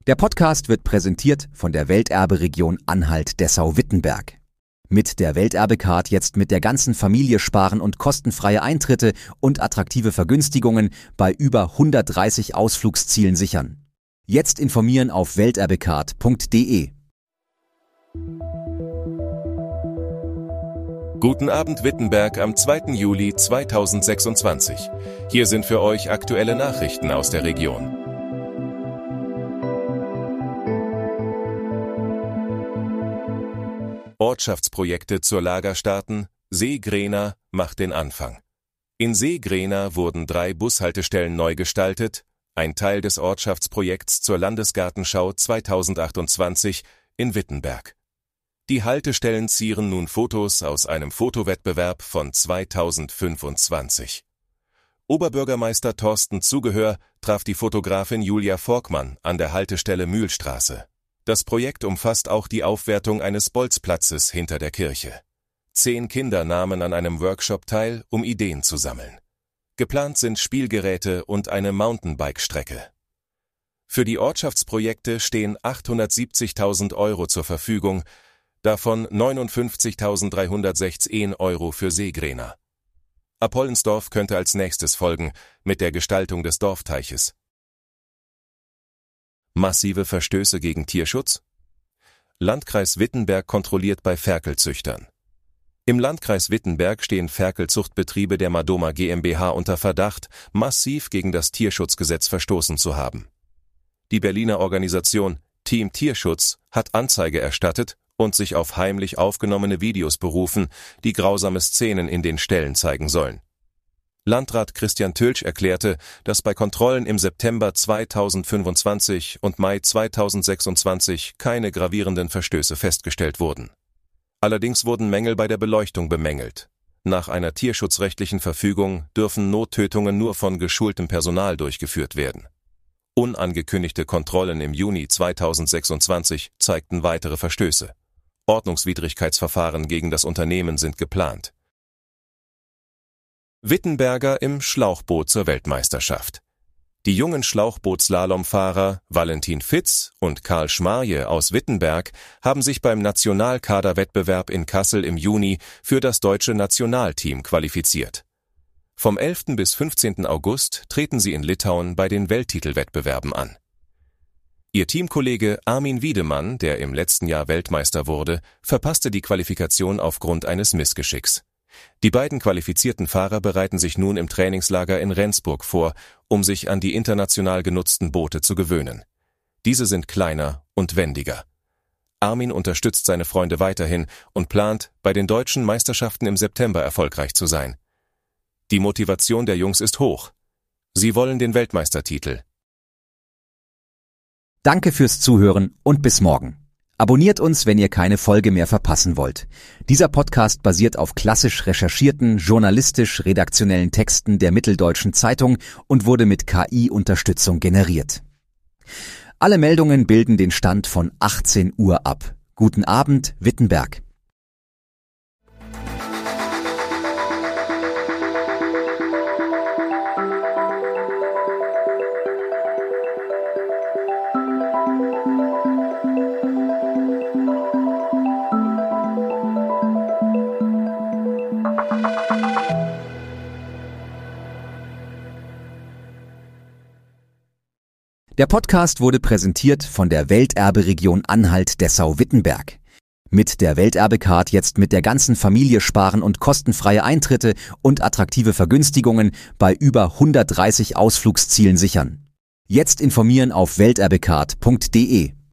Der Podcast wird präsentiert von der Welterbe-Region Anhalt-Dessau-Wittenberg. Mit der Welterbe-Card jetzt mit der ganzen Familie sparen und kostenfreie Eintritte und attraktive Vergünstigungen bei über 130 Ausflugszielen sichern. Jetzt informieren auf welterbecard.de. Guten Abend Wittenberg am 2. Juli 2026. Hier sind für euch aktuelle Nachrichten aus der Region. Ortschaftsprojekte zur Lager starten, Seegrena macht den Anfang. In Seegrena wurden 3 Bushaltestellen neu gestaltet, ein Teil des Ortschaftsprojekts zur Landesgartenschau 2028 in Wittenberg. Die Haltestellen zieren nun Fotos aus einem Fotowettbewerb von 2025. Oberbürgermeister Thorsten Zugehör traf die Fotografin Julia Volkmann an der Haltestelle Mühlstraße. Das Projekt umfasst auch die Aufwertung eines Bolzplatzes hinter der Kirche. 10 Kinder nahmen an einem Workshop teil, um Ideen zu sammeln. Geplant sind Spielgeräte und eine Mountainbike-Strecke. Für die Ortschaftsprojekte stehen 870.000 € zur Verfügung, davon 59.316 € für Seegrena. Apollensdorf könnte als nächstes folgen mit der Gestaltung des Dorfteiches. Massive Verstöße gegen Tierschutz? Landkreis Wittenberg kontrolliert bei Ferkelzüchtern. Im Landkreis Wittenberg stehen Ferkelzuchtbetriebe der Madoma GmbH unter Verdacht, massiv gegen das Tierschutzgesetz verstoßen zu haben. Die Berliner Organisation Team Tierschutz hat Anzeige erstattet und sich auf heimlich aufgenommene Videos berufen, die grausame Szenen in den Ställen zeigen sollen. Landrat Christian Tölsch erklärte, dass bei Kontrollen im September 2025 und Mai 2026 keine gravierenden Verstöße festgestellt wurden. Allerdings wurden Mängel bei der Beleuchtung bemängelt. Nach einer tierschutzrechtlichen Verfügung dürfen Nottötungen nur von geschultem Personal durchgeführt werden. Unangekündigte Kontrollen im Juni 2026 zeigten weitere Verstöße. Ordnungswidrigkeitsverfahren gegen das Unternehmen sind geplant. Wittenberger im Schlauchboot zur Weltmeisterschaft. Die jungen Schlauchboot-Slalomfahrer Valentin Fitz und Karl Schmarje aus Wittenberg haben sich beim Nationalkaderwettbewerb in Kassel im Juni für das deutsche Nationalteam qualifiziert. Vom 11. bis 15. August treten sie in Litauen bei den Welttitelwettbewerben an. Ihr Teamkollege Armin Wiedemann, der im letzten Jahr Weltmeister wurde, verpasste die Qualifikation aufgrund eines Missgeschicks. Die beiden qualifizierten Fahrer bereiten sich nun im Trainingslager in Rendsburg vor, um sich an die international genutzten Boote zu gewöhnen. Diese sind kleiner und wendiger. Armin unterstützt seine Freunde weiterhin und plant, bei den deutschen Meisterschaften im September erfolgreich zu sein. Die Motivation der Jungs ist hoch. Sie wollen den Weltmeistertitel. Danke fürs Zuhören und bis morgen. Abonniert uns, wenn ihr keine Folge mehr verpassen wollt. Dieser Podcast basiert auf klassisch recherchierten, journalistisch-redaktionellen Texten der Mitteldeutschen Zeitung und wurde mit KI-Unterstützung generiert. Alle Meldungen bilden den Stand von 18 Uhr ab. Guten Abend, Wittenberg. Der Podcast wurde präsentiert von der Welterbe-Region Anhalt-Dessau-Wittenberg. Mit der Welterbe-Card jetzt mit der ganzen Familie sparen und kostenfreie Eintritte und attraktive Vergünstigungen bei über 130 Ausflugszielen sichern. Jetzt informieren auf welterbecard.de.